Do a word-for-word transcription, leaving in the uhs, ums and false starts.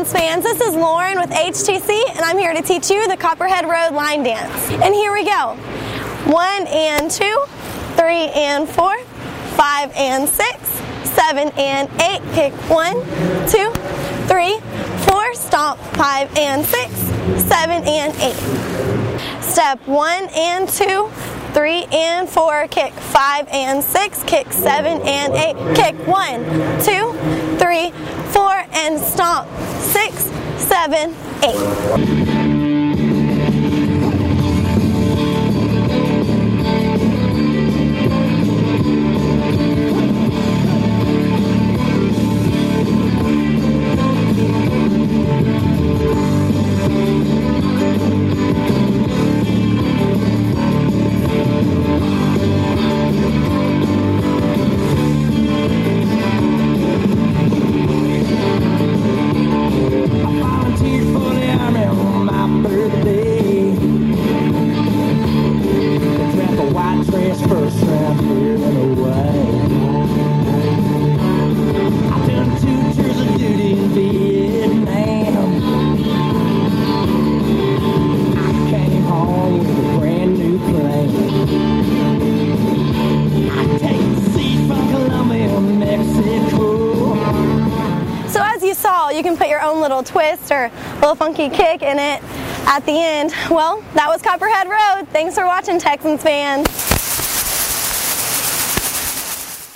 Texans fans, this is Lauren with H T C, and I'm here to teach you the Copperhead Road line dance. And here we go. One and two, three and four, five and six, seven and eight. Kick one, two, three, four. Stomp five and six, seven and eight. Step one and two, three and four. Kick five and six. Kick seven and eight. Kick one, two, three, four, and stomp six, seven, eight. First round here and away. I've done two tours of duty in Vietnam. I came home with a brand new plane. I take the seat from Colombia, Mexico. So as you saw, you can put your own little twist or little funky kick in it at the end. Well, that was Copperhead Road. Thanks for watching, Texans fans.